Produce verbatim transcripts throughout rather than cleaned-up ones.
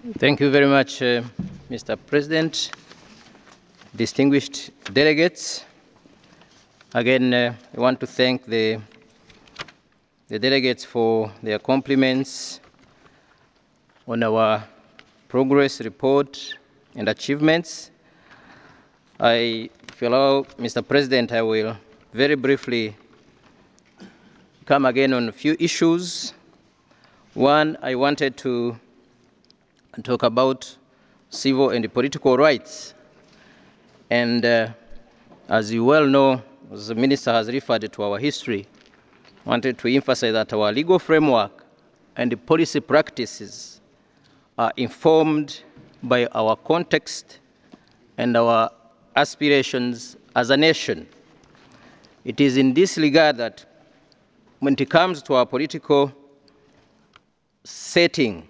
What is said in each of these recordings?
Thank you very much, uh, Mister President, distinguished delegates. Again, uh, I want to thank the, the delegates for their compliments on our progress report and achievements. I, if you allow, Mister President, I will very briefly come again on a few issues. One, I wanted to talk about civil and political rights. And uh, as you well know, as the Minister has referred to our history, I wanted to emphasize that our legal framework and the policy practices are informed by our context and our aspirations as a nation. It is in this regard that when it comes to our political setting,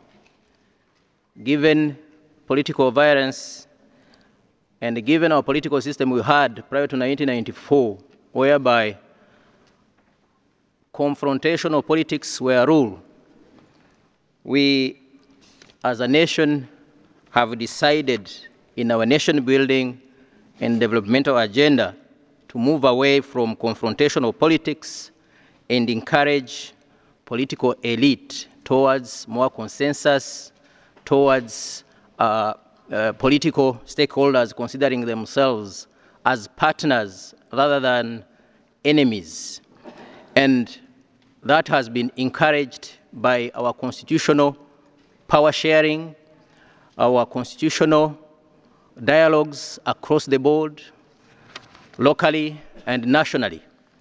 given political violence and given our political system we had prior to nineteen ninety-four, whereby confrontational politics were rule, we as a nation have decided in our nation building and developmental agenda to move away from confrontational politics and encourage political elite towards more consensus, towards uh, uh, political stakeholders considering themselves as partners rather than enemies. And that has been encouraged by our constitutional power sharing, our constitutional dialogues across the board, locally and nationally.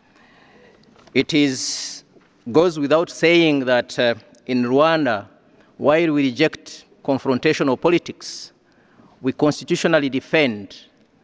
It is, goes without saying that uh, in Rwanda, while we reject confrontational politics, we constitutionally defend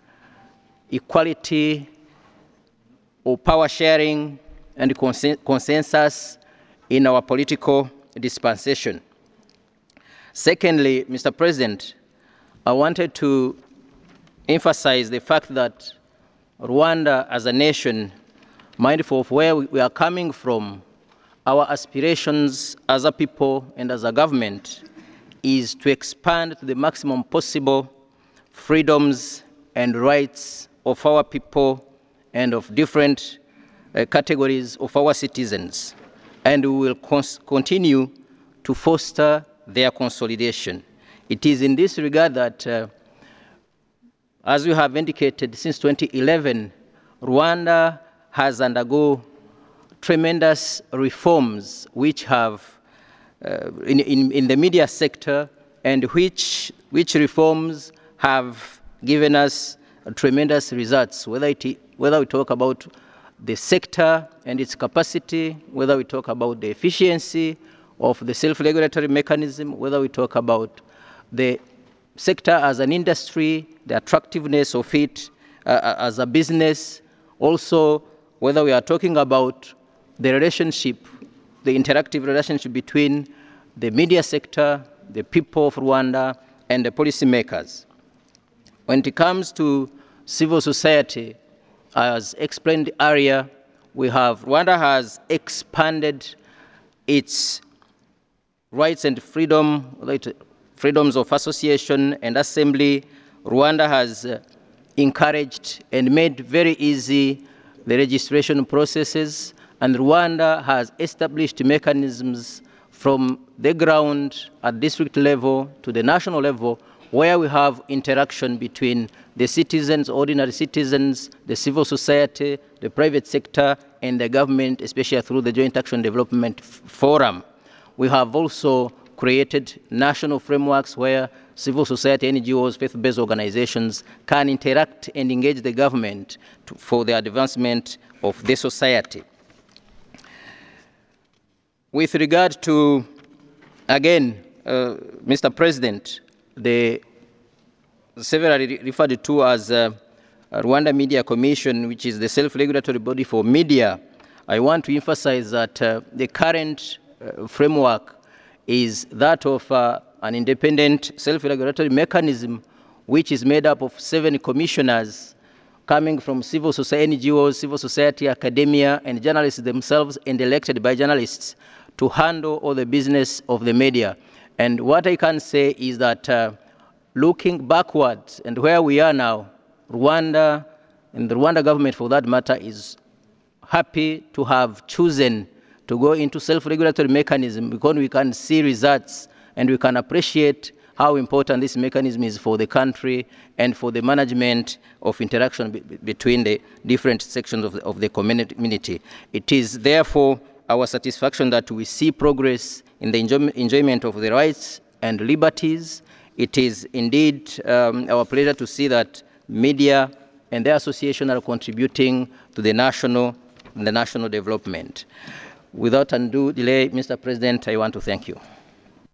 equality or power sharing and consen consensus in our political dispensation. Secondly, Mister President, I wanted to emphasize the fact that Rwanda as a nation, mindful of where we are coming from, our aspirations as a people and as a government is to expand to the maximum possible freedoms and rights of our people and of different uh, categories of our citizens. And we will continue to foster their consolidation. It is in this regard that, uh, as we have indicated, since twenty eleven, Rwanda has undergone tremendous reforms which have, uh, in, in, in the media sector, and which, which reforms have given us tremendous results, whether, it, whether we talk about the sector and its capacity, whether we talk about the efficiency of the self-regulatory mechanism, whether we talk about the sector as an industry, the attractiveness of it uh, as a business, also whether we are talking about the relationship, the interactive relationship between the media sector, the people of Rwanda, and the policymakers. When it comes to civil society, as explained earlier, we have, Rwanda has expanded its rights and freedom, freedoms of association and assembly. Rwanda has uh, encouraged and made very easy the registration processes, and Rwanda has established mechanisms from the ground at district level to the national level where we have interaction between the citizens, ordinary citizens, the civil society, the private sector, and the government, especially through the Joint Action Development Forum. We have also created national frameworks where civil society, N G Os, faith-based organizations can interact and engage the government to, for the advancement of the society. With regard to, again, uh, Mister President, the severally referred to as uh, Rwanda Media Commission, which is the self-regulatory body for media, I want to emphasize that uh, the current uh, framework is that of uh, an independent self-regulatory mechanism which is made up of seven commissioners coming from civil society, N G Os, civil society, academia, and journalists themselves, and elected by journalists to handle all the business of the media. And what I can say is that uh, looking backwards and where we are now, Rwanda, and the Rwanda government for that matter, is happy to have chosen to go into self-regulatory mechanism because we can see results and we can appreciate how important this mechanism is for the country and for the management of interaction be between the different sections of the, of the community. It is therefore our satisfaction that we see progress in the enjoy enjoyment of the rights and liberties. It is indeed um, our pleasure to see that media and their association are contributing to the national, the national development. Without undue delay, Mister President, I want to thank you.